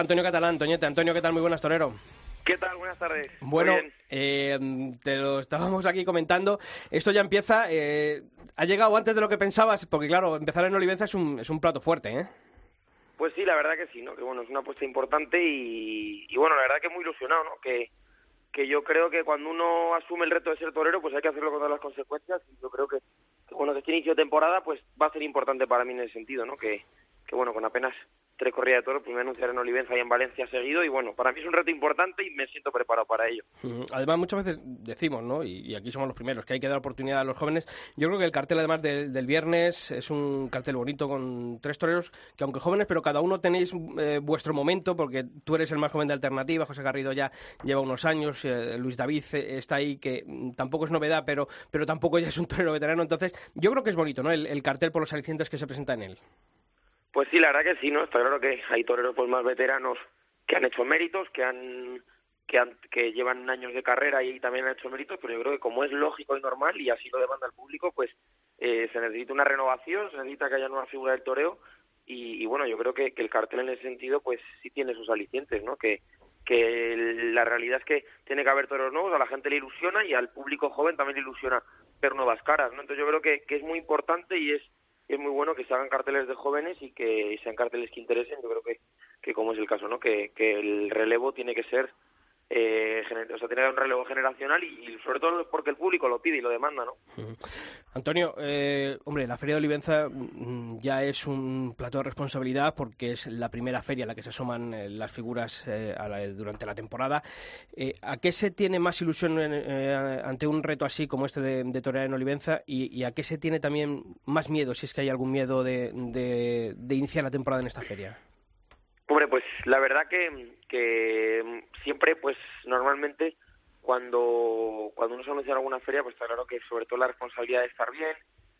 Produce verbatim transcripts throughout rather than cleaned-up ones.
Antonio Catalán, Toñete. Antonio, ¿qué tal? Muy buenas, torero. ¿Qué tal? Buenas tardes. Bueno, eh, te lo estábamos aquí comentando. Esto ya empieza. Eh, ha llegado antes de lo que pensabas, porque claro, empezar en Olivenza es un, es un plato fuerte, ¿eh? Pues sí, la verdad que sí, ¿no? Que bueno, es una apuesta importante y, y bueno, la verdad que muy ilusionado, ¿no? Que, que yo creo que cuando uno asume el reto de ser torero, pues hay que hacerlo con todas las consecuencias. Y yo creo que, que bueno, que este inicio de temporada, pues va a ser importante para mí en ese sentido, ¿no? Que, que bueno, con apenas tres corridas de toros, pues me anunciaré en Olivenza y en Valencia seguido, y bueno, para mí es un reto importante y me siento preparado para ello. Además, muchas veces decimos, ¿no? Y, y aquí somos los primeros, que hay que dar oportunidad a los jóvenes. Yo creo que el cartel, además del, del viernes, es un cartel bonito con tres toreros, que aunque jóvenes, pero cada uno tenéis eh, vuestro momento, porque tú eres el más joven de Alternativa, José Garrido ya lleva unos años, eh, Luis David está ahí, que tampoco es novedad, pero, pero tampoco ya es un torero veterano. Entonces, yo creo que es bonito, ¿no? El, el cartel por los alicientes que se presenta en él. Pues sí, la verdad que sí, ¿no? Está claro que hay toreros pues más veteranos que han hecho méritos, que han que han que llevan años de carrera y también han hecho méritos, pero yo creo que como es lógico y normal, y así lo demanda el público, pues eh, se necesita una renovación, se necesita que haya nueva figura del toreo, y, y bueno, yo creo que, que el cartel en ese sentido pues sí tiene sus alicientes, ¿no? Que, que la realidad es que tiene que haber toreros nuevos, a la gente le ilusiona y al público joven también le ilusiona ver nuevas caras, ¿no? Entonces yo creo que, que es muy importante y es es muy bueno que se hagan carteles de jóvenes y que sean carteles que interesen. Yo creo que, que como es el caso, ¿no? Que, que el relevo tiene que ser, eh, gener- o sea, tiene que haber un relevo generacional y, y sobre todo porque el público lo pide y lo demanda, ¿no? Uh-huh. Antonio, eh, hombre, la Feria de Olivenza mm, ya es un plato de responsabilidad porque es la primera feria en la que se asoman eh, las figuras eh, a la, durante la temporada. Eh, ¿A qué se tiene más ilusión en, eh, ante un reto así como este de, de torear en Olivenza y, y a qué se tiene también más miedo, si es que hay algún miedo de, de, de iniciar la temporada en esta feria? Hombre, pues la verdad que, que siempre, pues normalmente cuando cuando uno se anuncia en alguna feria, pues está claro que sobre todo la responsabilidad de estar bien,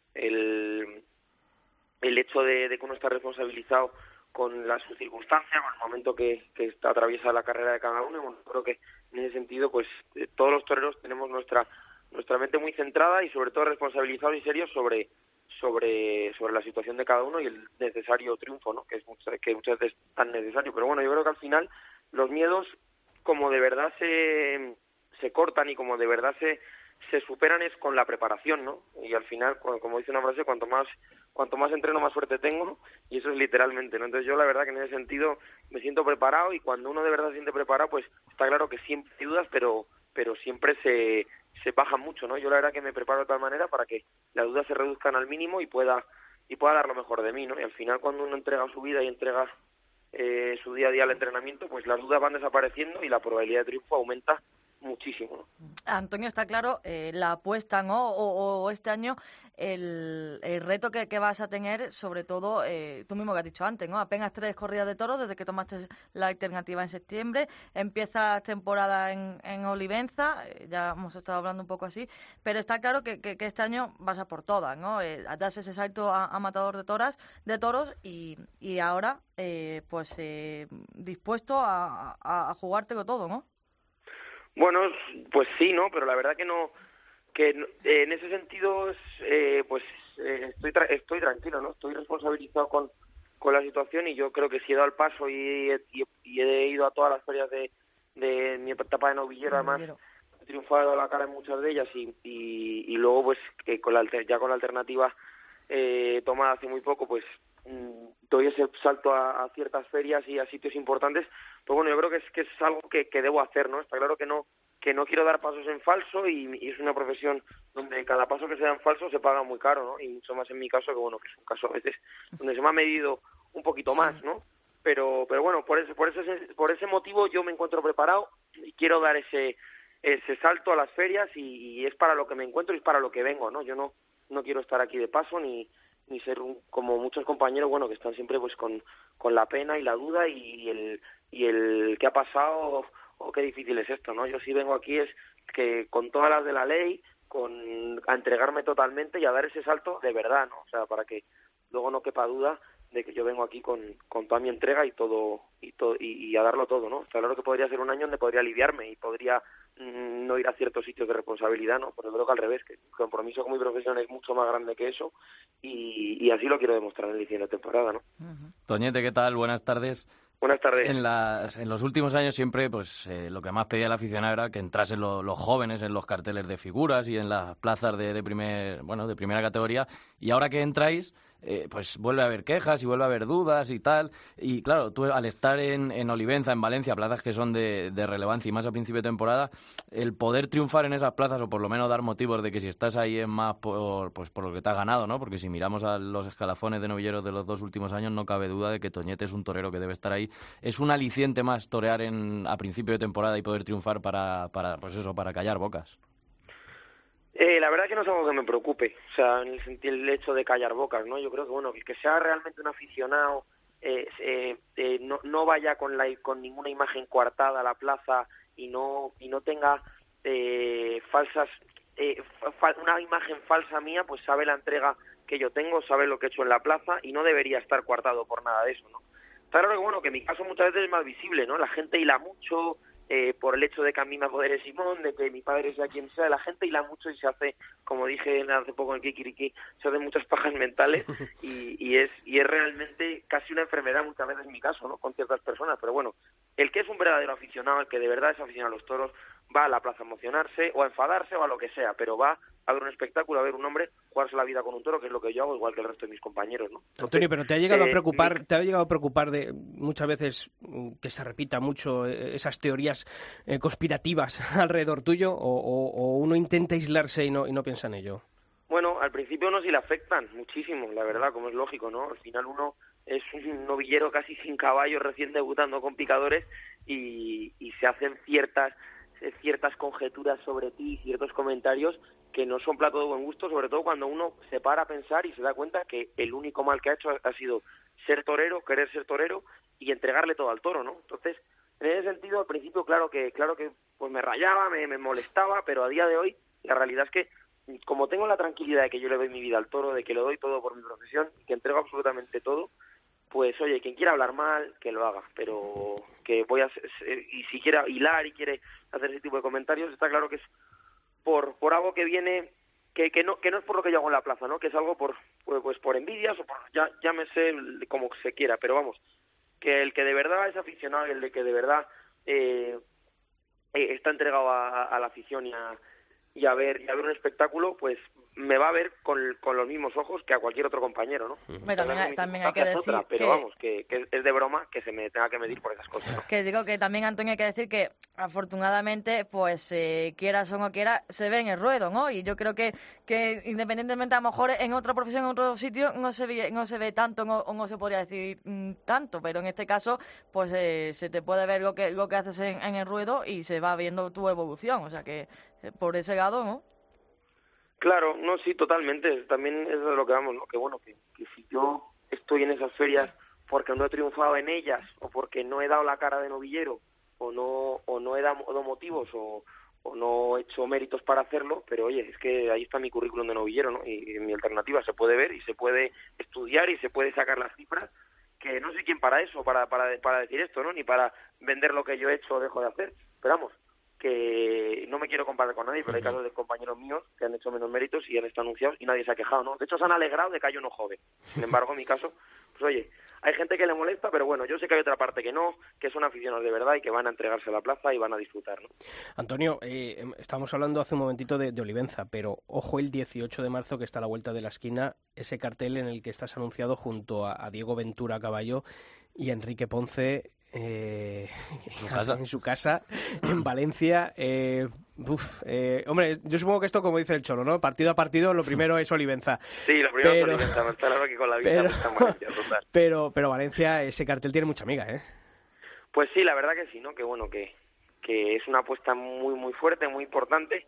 el, el hecho de, de que uno está responsabilizado con las circunstancias, con el momento que, que está atraviesa la carrera de cada uno, y bueno, creo que en ese sentido, pues eh, todos los toreros tenemos nuestra nuestra mente muy centrada y sobre todo responsabilizados y serios sobre sobre sobre la situación de cada uno y el necesario triunfo, ¿no? Que es muchas, que muchas veces es tan necesario. Pero bueno, yo creo que al final los miedos, como de verdad se se cortan y como de verdad se se superan es con la preparación, ¿no? Y al final, como dice una frase, cuanto más cuanto más entreno, más suerte tengo, y eso es literalmente, ¿no? Entonces yo la verdad que en ese sentido me siento preparado, y cuando uno de verdad se siente preparado, pues está claro que siempre hay dudas, pero pero siempre se se bajan mucho, ¿no? Yo la verdad que me preparo de tal manera para que las dudas se reduzcan al mínimo y pueda y pueda dar lo mejor de mí, ¿no? Y al final cuando uno entrega su vida y entrega eh, su día a día al entrenamiento, pues las dudas van desapareciendo y la probabilidad de triunfo aumenta muchísimo, ¿no? Antonio, está claro eh, la apuesta, ¿no? O, o este año el, el reto que, que vas a tener, sobre todo, eh, tú mismo que has dicho antes, ¿no? Apenas tres corridas de toros desde que tomaste la alternativa en septiembre, empiezas temporada en, en Olivenza, eh, ya hemos estado hablando un poco así, pero está claro que, que, que este año vas a por todas, ¿no? Eh, das ese salto a, a matador de toras, de toros y, y ahora, eh, pues, eh, dispuesto a, a, a jugártelo todo, ¿no? Bueno, pues sí, ¿no? Pero la verdad que no, que eh, en ese sentido, eh, pues eh, estoy tra- estoy tranquilo, ¿no? Estoy responsabilizado con, con la situación y yo creo que si he dado el paso y, y, y he ido a todas las ferias de, de mi etapa de novillero, además he triunfado la cara en muchas de ellas y, y, y luego pues que con la, ya con la alternativa eh, tomada hace muy poco, pues doy ese salto a, a ciertas ferias y a sitios importantes, pues bueno, yo creo que es que es algo que, que debo hacer, ¿no? Está claro que no que no quiero dar pasos en falso y, y es una profesión donde cada paso que se da en falso se paga muy caro, ¿no? Y mucho más en mi caso, que bueno, que es un caso a veces donde se me ha medido un poquito más, ¿no? Pero pero bueno, por ese por ese por ese motivo yo me encuentro preparado y quiero dar ese ese salto a las ferias y, y es para lo que me encuentro y es para lo que vengo, ¿no? Yo no no quiero estar aquí de paso ni ni ser un, como muchos compañeros, bueno, que están siempre pues con, con la pena y la duda y el y el qué ha pasado o, o qué difícil es esto, ¿no? Yo sí vengo aquí es que con todas las de la ley, con a entregarme totalmente y a dar ese salto de verdad, ¿no? O sea, para que luego no quepa duda de que yo vengo aquí con, con toda mi entrega y todo y todo y, y a darlo todo, ¿no? O sea, claro que podría ser un año donde podría aliviarme y podría mmm, no ir a ciertos sitios de responsabilidad, ¿no? Pero creo que al revés, que el compromiso con mi profesión es mucho más grande que eso y, y así lo quiero demostrar en el inicio de la temporada, ¿no? Uh-huh. Toñete, ¿qué tal? Buenas tardes. Buenas tardes. En, las, en los últimos años siempre pues eh, lo que más pedía el aficionado era que entrasen lo, los jóvenes en los carteles de figuras y en las plazas de, de, primer, bueno, de primera categoría. Y ahora que entráis, eh, pues vuelve a haber quejas y vuelve a haber dudas y tal. Y claro, tú al estar en, en Olivenza, en Valencia, plazas que son de, de relevancia y más a principio de temporada, el poder triunfar en esas plazas o por lo menos dar motivos de que si estás ahí es más por, pues por lo que te has ganado, ¿no? Porque si miramos a los escalafones de novilleros de los dos últimos años, no cabe duda de que Toñete es un torero que debe estar ahí. Es un aliciente más torear en, a principio de temporada y poder triunfar para, para pues eso, para callar bocas. Eh, la verdad que no es algo que me preocupe, o sea, en el sentido el hecho de callar bocas, ¿no? Yo creo que, bueno, que, que sea realmente un aficionado, eh, eh, eh, no, no vaya con la con ninguna imagen coartada a la plaza y no y no tenga eh, falsas, eh, fa, una imagen falsa mía, pues sabe la entrega que yo tengo, sabe lo que he hecho en la plaza y no debería estar coartado por nada de eso, ¿no? Está claro que, bueno, que mi caso muchas veces es más visible, ¿no? La gente hila mucho, eh, por el hecho de que a mí me apodere Simón, de que mi padre sea quien sea, la gente hila mucho y se hace, como dije hace poco en el Kikiriki, se hacen muchas pajas mentales y, y es y es realmente casi una enfermedad muchas veces en mi caso, ¿no? Con ciertas personas, pero bueno, el que es un verdadero aficionado, el que de verdad es aficionado a los toros, va a la plaza a emocionarse o a enfadarse o a lo que sea, pero va a ver un espectáculo, a ver un hombre jugarse la vida con un toro, que es lo que yo hago, igual que el resto de mis compañeros, ¿no? Entonces, Antonio, pero ¿te ha llegado eh, a preocupar, mi... te ha llegado a preocupar de muchas veces que se repita mucho esas teorías eh, conspirativas alrededor tuyo, o, o, o uno intenta aislarse y no y no piensa en ello? Bueno, al principio no sí le afectan muchísimo, la verdad, como es lógico, ¿no? Al final uno es un novillero casi sin caballo, recién debutando con picadores y, y se hacen ciertas ciertas conjeturas sobre ti, ciertos comentarios que no son plato de buen gusto, sobre todo cuando uno se para a pensar y se da cuenta que el único mal que ha hecho ha sido ser torero, querer ser torero y entregarle todo al toro, ¿no? Entonces, en ese sentido, al principio, claro que claro que pues me rayaba, me, me molestaba, pero a día de hoy la realidad es que como tengo la tranquilidad de que yo le doy mi vida al toro, de que le doy todo por mi profesión, que entrego absolutamente todo, pues oye, quien quiera hablar mal, que lo haga, pero que voy a y si quiere hilar y quiere hacer ese tipo de comentarios, está claro que es por por algo que viene que que no que no es por lo que yo hago en la plaza, ¿no? Que es algo por pues, pues por envidias o por ya llámese como se quiera, pero vamos, que el que de verdad es aficionado, el de que de verdad eh, eh, está entregado a, a la afición y a y a ver y a ver un espectáculo, pues me va a ver con, con los mismos ojos que a cualquier otro compañero, ¿no? Hombre, también, hay, también hay que decir otra, pero que... vamos, que, que es de broma que se me tenga que medir por esas cosas, ¿no? Que digo que también, Antonio, hay que decir que afortunadamente, pues eh, quieras o no quieras, se ve en el ruedo, ¿no? Y yo creo que, que independientemente, a lo mejor en otra profesión, en otro sitio, no se ve, no se ve tanto no, o no se podría decir mm, tanto, pero en este caso, pues eh, se te puede ver lo que lo que haces en, en el ruedo y se va viendo tu evolución, o sea que eh, por ese lado, ¿no? Claro, no, sí, totalmente. También es de lo que vamos, ¿no? Que bueno, que, que si yo estoy en esas ferias porque no he triunfado en ellas o porque no he dado la cara de novillero o no o no he dado motivos o, o no he hecho méritos para hacerlo, pero oye, es que ahí está mi currículum de novillero, ¿no? Y, y mi alternativa se puede ver y se puede estudiar y se puede sacar las cifras, que no soy quien para eso, para para para decir esto, ¿no? Ni para vender lo que yo he hecho o dejo de hacer, pero vamos, que no me quiero comparar con nadie, pero hay casos de compañeros míos que han hecho menos méritos y han estado anunciados y nadie se ha quejado, ¿no? De hecho, se han alegrado de que haya uno joven. Sin embargo, en mi caso, pues oye, hay gente que le molesta, pero bueno, yo sé que hay otra parte que no, que son aficionados de verdad y que van a entregarse a la plaza y van a disfrutar, ¿no? Antonio, eh, estábamos hablando hace un momentito de, de Olivenza, pero ojo el dieciocho de marzo, que está a la vuelta de la esquina, ese cartel en el que estás anunciado junto a, a Diego Ventura a caballo y a Enrique Ponce eh, en, su casa. en su casa, en Valencia. Eh, uf, eh, hombre, yo supongo que esto, como dice el Cholo, ¿no? Partido a partido, lo primero es Olivenza. Sí, lo primero pero, es Olivenza, no está claro que con la vida pero, está en Valencia, total. Pero, pero Valencia, ese cartel tiene mucha amiga, ¿eh? Pues sí, la verdad que sí, ¿no? Que bueno, que, que es una apuesta muy, muy fuerte, muy importante.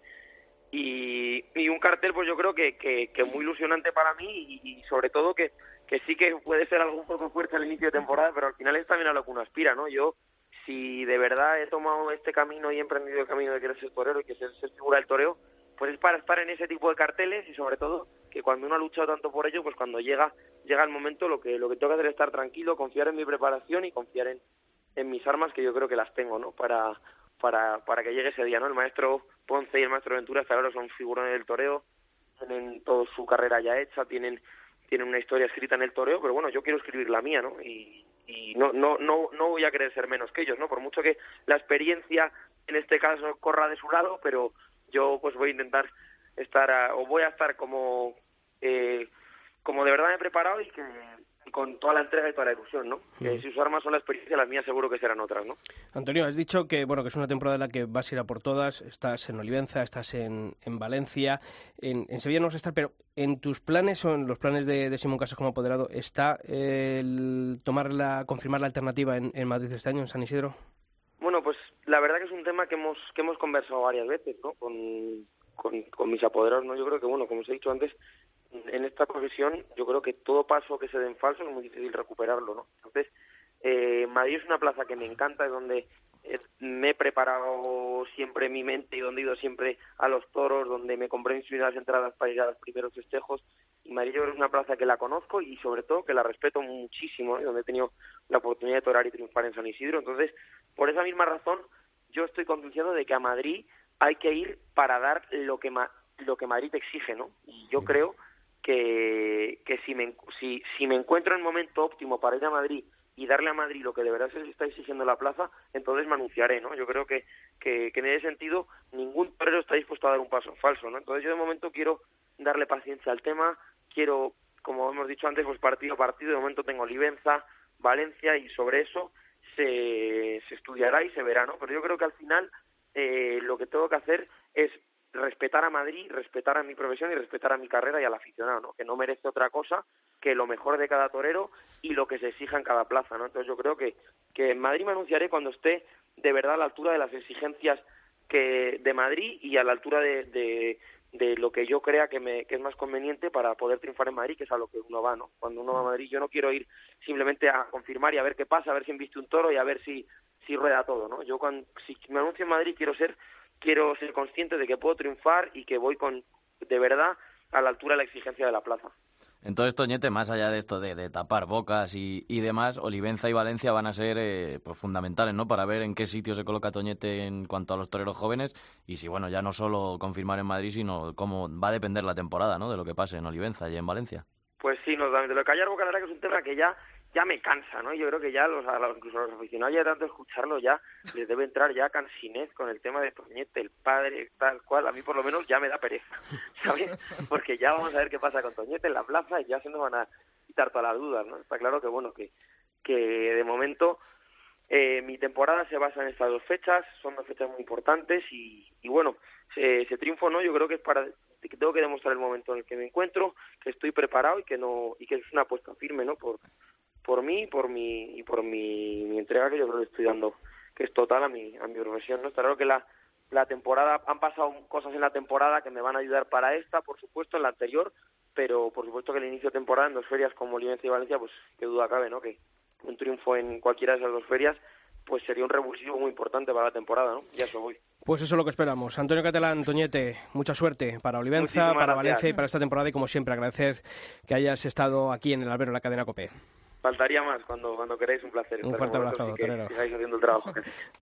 Y, y un cartel, pues yo creo que, que, que muy ilusionante para mí y, y sobre todo que, que sí que puede ser algo un poco fuerte al inicio de temporada, pero al final es también a lo que uno aspira, ¿no? Yo, si de verdad he tomado este camino y he emprendido el camino de querer ser torero y que ser, ser figura del toreo, pues es para estar en ese tipo de carteles y sobre todo que cuando uno ha luchado tanto por ello, pues cuando llega llega el momento lo que lo que tengo que hacer es estar tranquilo, confiar en mi preparación y confiar en, en mis armas, que yo creo que las tengo, ¿no? Para... para para que llegue ese día, ¿no? El maestro Ponce y el maestro Ventura, hasta ahora son figurones del toreo, tienen toda su carrera ya hecha, tienen tienen una historia escrita en el toreo, pero bueno, yo quiero escribir la mía, ¿no? Y, y no, no, no, no voy a querer ser menos que ellos, ¿no? Por mucho que la experiencia en este caso corra de su lado, pero yo pues voy a intentar estar, a, o voy a estar como, eh, como de verdad me he preparado y que con toda la entrega y toda la ilusión, ¿no? Mm. Que si sus armas son la experiencia, las mías seguro que serán otras, ¿no? Antonio, has dicho que bueno que es una temporada en la que vas a ir a por todas, estás en Olivenza, estás en, en Valencia, en, en Sevilla no vas a estar, pero ¿en tus planes o en los planes de, de Simón Casas como apoderado está el tomar la, confirmar la alternativa en, en Madrid este año, en San Isidro? Bueno, pues la verdad que es un tema que hemos que hemos conversado varias veces, ¿no? Con, con, con mis apoderados, ¿no? Yo creo que, bueno, como os he dicho antes, en esta profesión yo creo que todo paso que se den falso es muy difícil recuperarlo, ¿no? Entonces, eh, Madrid es una plaza que me encanta, es donde eh, me he preparado siempre mi mente y donde he ido siempre a los toros, donde me compré mis primeras entradas para ir a los primeros festejos. Y Madrid yo creo que es una plaza que la conozco y sobre todo que la respeto muchísimo, ¿eh? Donde he tenido la oportunidad de torear y triunfar en San Isidro. Entonces, por esa misma razón, yo estoy convencido de que a Madrid hay que ir para dar lo que ma- lo que Madrid te exige, ¿no? Y yo creo que, que si, me, si, si me encuentro en el momento óptimo para ir a Madrid y darle a Madrid lo que de verdad se les está exigiendo la plaza, entonces me anunciaré, ¿no? Yo creo que, que, que en ese sentido ningún torero está dispuesto a dar un paso falso, ¿no? Entonces yo de momento quiero darle paciencia al tema, quiero, como hemos dicho antes, pues partido a partido, de momento tengo Olivenza, Valencia y sobre eso se, se estudiará y se verá, ¿no? Pero yo creo que al final eh, lo que tengo que hacer es respetar a Madrid, respetar a mi profesión y respetar a mi carrera y al aficionado, ¿no? Que no merece otra cosa que lo mejor de cada torero y lo que se exija en cada plaza, ¿no? Entonces yo creo que, que en Madrid me anunciaré cuando esté de verdad a la altura de las exigencias que de Madrid y a la altura de, de, de lo que yo crea que, me, que es más conveniente para poder triunfar en Madrid, que es a lo que uno va, ¿no? Cuando uno va a Madrid yo no quiero ir simplemente a confirmar y a ver qué pasa, a ver si embiste un toro y a ver si, si rueda todo, ¿no? Yo cuando, si me anuncio en Madrid quiero ser quiero ser consciente de que puedo triunfar y que voy con de verdad a la altura de la exigencia de la plaza. Entonces, Toñete, más allá de esto de, de tapar bocas y, y demás, Olivenza y Valencia van a ser eh, pues fundamentales, ¿no? Para ver en qué sitio se coloca Toñete en cuanto a los toreros jóvenes y si, bueno, ya no solo confirmar en Madrid, sino cómo va a depender la temporada, ¿no? De lo que pase en Olivenza y en Valencia. Pues sí, no, de lo de callar boca, la verdad que es un tema que ya ya me cansa, ¿no? Yo creo que ya los, a los incluso a los aficionados ya de tanto escucharlo ya les debe entrar ya cansinez con el tema de Toñete, el padre, tal cual. A mí por lo menos ya me da pereza, ¿sabes? Porque ya vamos a ver qué pasa con Toñete en la plaza y ya se nos van a quitar todas las dudas, ¿no? Está claro que, bueno, que, que de momento eh, mi temporada se basa en estas dos fechas, son dos fechas muy importantes y, y bueno, ese triunfo, ¿no? Yo creo que es para que tengo que demostrar el momento en el que me encuentro, que estoy preparado y que no y que es una apuesta firme, ¿no? Por por mí por mi y por mi, mi entrega que yo creo que estoy dando, que es total a mi a mi profesión, ¿no? Está claro que la la temporada han pasado cosas en la temporada que me van a ayudar para esta, por supuesto, en la anterior, pero por supuesto que el inicio de temporada en dos ferias como Olivenza y Valencia, pues qué duda cabe, ¿no? Que un triunfo en cualquiera de esas dos ferias pues sería un revulsivo muy importante para la temporada, ¿no? Ya eso voy. Pues eso es lo que esperamos. Antonio Catalán, Toñete, mucha suerte para Olivenza, Muchísimas para gracias. Valencia y para esta temporada y como siempre agradecer que hayas estado aquí en el albero de la cadena COPE. Faltaría más, cuando cuando queráis, un placer. Un fuerte abrazo, torero. Sigáis haciendo el trabajo.